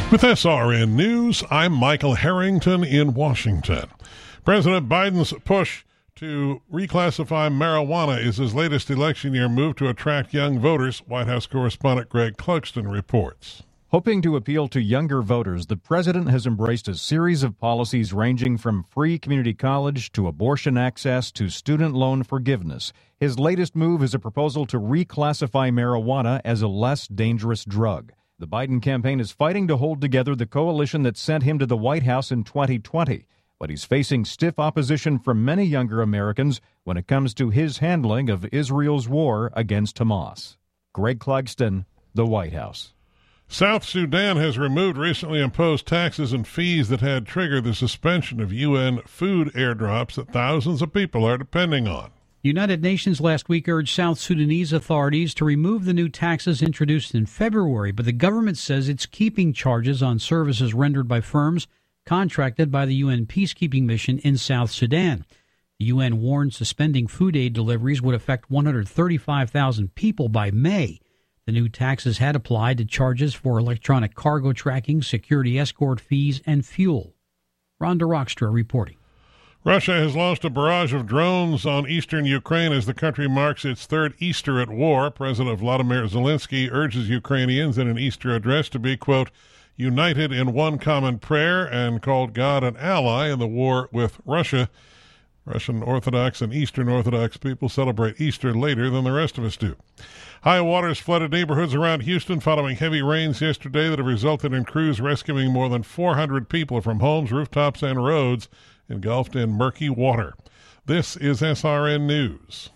With SRN News, I'm Michael Harrington in Washington. President Biden's push to reclassify marijuana is his latest election year move to attract young voters. White House correspondent Greg Clugston reports. Hoping to appeal to younger voters, the president has embraced a series of policies ranging from free community college to abortion access to student loan forgiveness. His latest move is a proposal to reclassify marijuana as a less dangerous drug. The Biden campaign is fighting to hold together the coalition that sent him to the White House in 2020, but he's facing stiff opposition from many younger Americans when it comes to his handling of Israel's war against Hamas. Greg Clugston, the White House. South Sudan has removed recently imposed taxes and fees that had triggered the suspension of UN food airdrops that thousands of people are depending on. United Nations last week urged South Sudanese authorities to remove the new taxes introduced in February, but the government says it's keeping charges on services rendered by firms contracted by the UN peacekeeping mission in South Sudan. The UN warned suspending food aid deliveries would affect 135,000 people by May. The new taxes had applied to charges for electronic cargo tracking, security escort fees, and fuel. Rhonda Rockstra reporting. Russia has launched a barrage of drones on eastern Ukraine as the country marks its third Easter at war. President Vladimir Zelensky urges Ukrainians in an Easter address to be, quote, united in one common prayer, and called God an ally in the war with Russia. Russian Orthodox and Eastern Orthodox people celebrate Easter later than the rest of us do. High waters flooded neighborhoods around Houston following heavy rains yesterday that have resulted in crews rescuing more than 400 people from homes, rooftops, and roads engulfed in murky water. This is SRN News.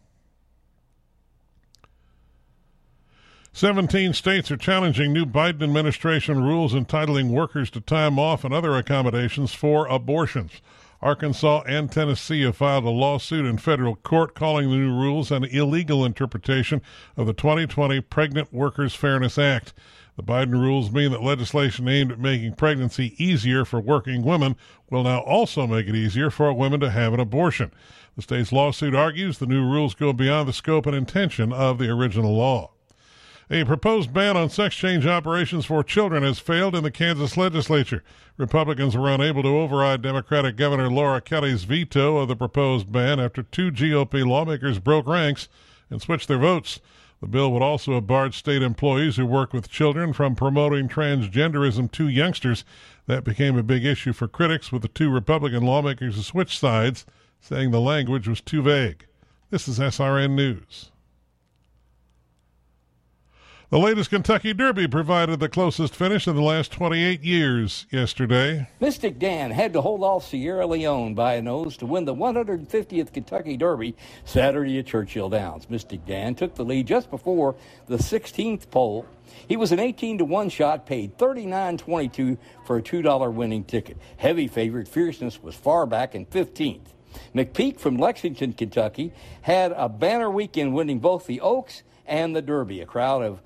17 states are challenging new Biden administration rules entitling workers to time off and other accommodations for abortions. Arkansas and Tennessee have filed a lawsuit in federal court calling the new rules an illegal interpretation of the 2020 Pregnant Workers Fairness Act. The Biden rules mean that legislation aimed at making pregnancy easier for working women will now also make it easier for women to have an abortion. The state's lawsuit argues the new rules go beyond the scope and intention of the original law. A proposed ban on sex change operations for children has failed in the Kansas legislature. Republicans were unable to override Democratic Governor Laura Kelly's veto of the proposed ban after two GOP lawmakers broke ranks and switched their votes. The bill would also have barred state employees who work with children from promoting transgenderism to youngsters. That became a big issue for critics, with the two Republican lawmakers who switched sides, saying the language was too vague. This is SRN News. The latest Kentucky Derby provided the closest finish in the last 28 years yesterday. Mystic Dan had to hold off Sierra Leone by a nose to win the 150th Kentucky Derby Saturday at Churchill Downs. Mystic Dan took the lead just before the 16th pole. He was an 18-to-1 shot, paid $39.22 for a $2 winning ticket. Heavy favorite Fierceness was far back in 15th. McPeak from Lexington, Kentucky, had a banner weekend, winning both the Oaks and the Derby. A crowd of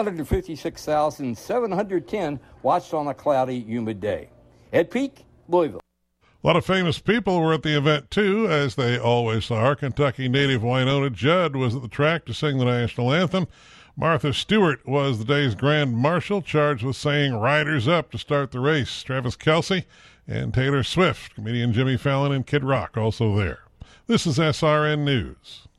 156,710 watched on a cloudy, humid day. At Peak, Louisville. A lot of famous people were at the event, too, as they always are. Kentucky native Wynonna Judd was at the track to sing the national anthem. Martha Stewart was the day's grand marshal, charged with saying "Riders Up" to start the race. Travis Kelce and Taylor Swift, comedian Jimmy Fallon and Kid Rock also there. This is SRN News.